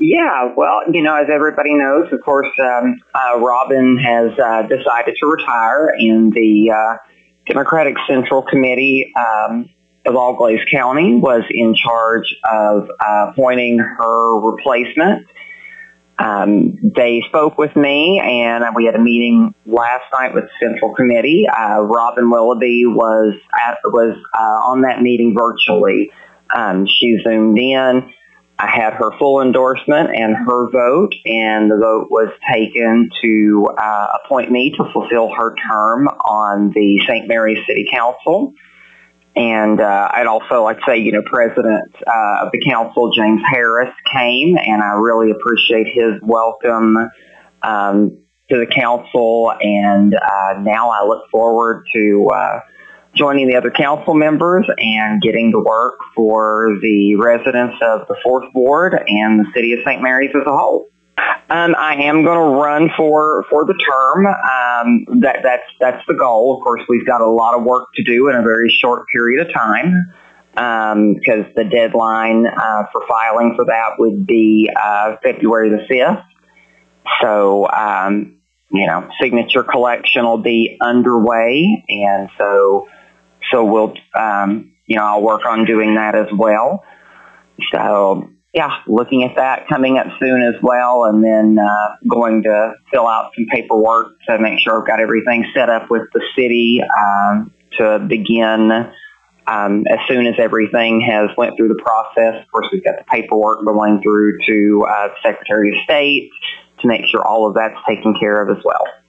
Yeah, well, as everybody knows, of course, Robin has decided to retire, and the Democratic Central Committee of All Glaze County was in charge of appointing her replacement. They spoke with me, and we had a meeting last night with the Central Committee. Robin Willoughby was on that meeting virtually. She zoomed in. I had her full endorsement and her vote, and the vote was taken to appoint me to fulfill her term on the St. Mary's City Council. And I'd also like to say, President of the council, James Harris, came, and I really appreciate his welcome to the council. And now I look forward to joining the other council members and getting to work for the residents of the 4th Ward and the city of St. Mary's as a whole. I am going to run for the term. That's the goal. Of course, we've got a lot of work to do in a very short period of time because the deadline for filing for that would be February the 5th. So, signature collection will be underway, and so we'll, I'll work on doing that as well. So, yeah, looking at that coming up soon as well, and then going to fill out some paperwork to make sure I've got everything set up with the city to begin as soon as everything has went through the process. Of course, we've got the paperwork going through to the Secretary of State to make sure all of that's taken care of as well.